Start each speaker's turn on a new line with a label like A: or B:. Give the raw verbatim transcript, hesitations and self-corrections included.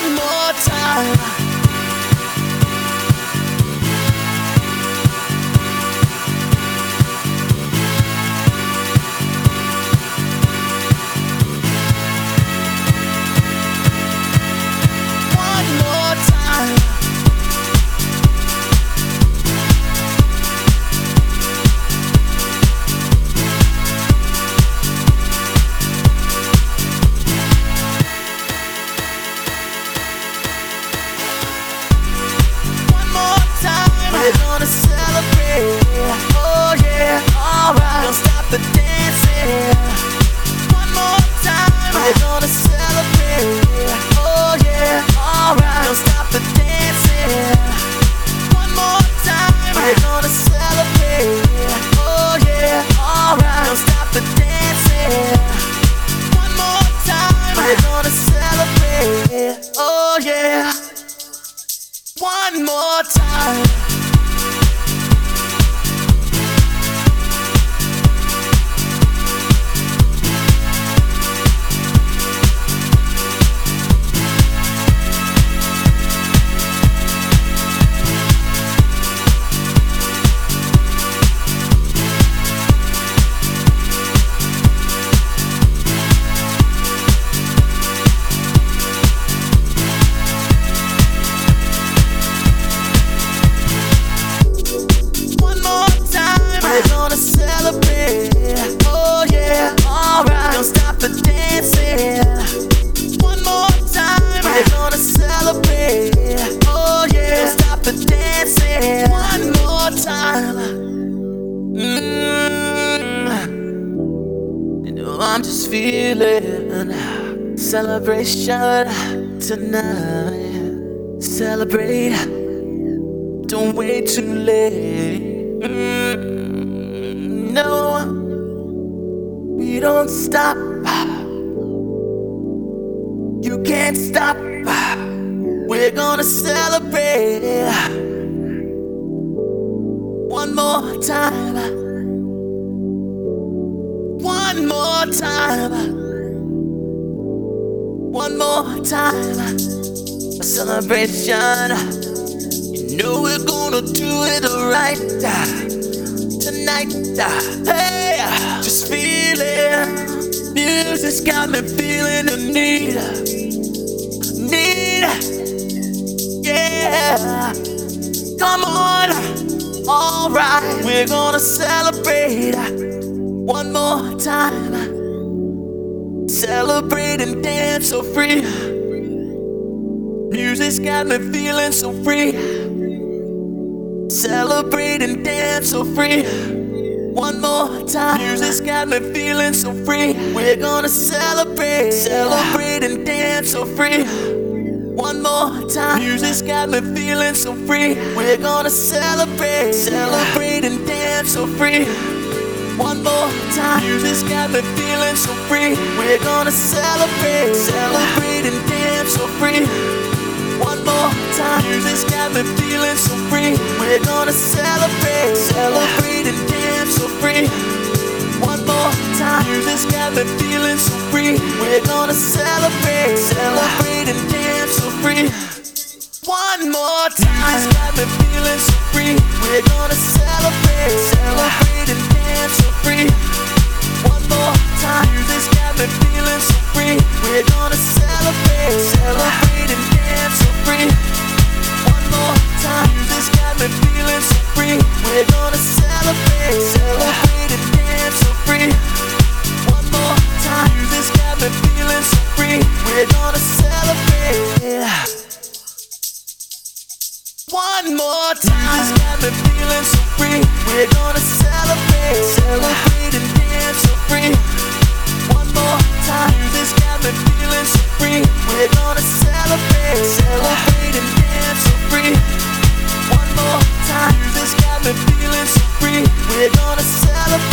A: One more time. We're gonna celebrate, oh yeah, alright. Don't stop the dancing. One more time. We're gonna celebrate, oh yeah, alright. Don't stop the dancing. One more time. We're gonna celebrate, oh yeah, alright. Don't stop the dancing. One more time. We're gonna celebrate, oh yeah. One more time. We're gonna celebrate, oh yeah, alright. Don't stop the dancing. One more time. We're gonna celebrate, oh yeah. Don't stop the dancing. One more time. Mm. You know I'm just feeling celebration tonight. Celebrate, don't wait too late. Mm, no, we don't stop. You can't stop. We're gonna celebrate one more time. One more time. One more time. A celebration. You know we're gonna do it right tonight. Hey, just feeling. Music's got me feeling the need. Need. Yeah. Come on. Alright. We're gonna celebrate one more time. Celebrate and dance so free. Music's got me feeling so free. Celebrate and dance so free. One more time. Music's got me feeling so free. We're gonna celebrate. Celebrate and dance so free. One more time. Music's got me feeling so free. We're gonna celebrate. Celebrate and dance so free. One more time. Music's got me feeling so free. We're gonna celebrate. Celebrate and dance so free. One more time. Music's got me feeling so free. We're gonna celebrate. Celebrate and dance so free. One more time. Music's got me feeling so free. We're gonna celebrate. Celebrate and dance so free. One more time. Music's got me feeling so free. We're gonna celebrate. Celebrate and dance so free. One more time. Music's got me feeling so free. We're gonna celebrate. Celebrate and dance so free. One more time. Music's got me feeling so free. We're gonna celebrate. Celebrate and dance so free. One more time. Music's got me feeling so free. We're gonna celebrate. One more time. Music's got me feeling so free. We're gonna celebrate. Celebrate and dance so free. One more time. Music's got me feeling so free. We're gonna celebrate. Celebrate and dance so free. One more time. Music's got me feeling so free. We're gonna celebrate.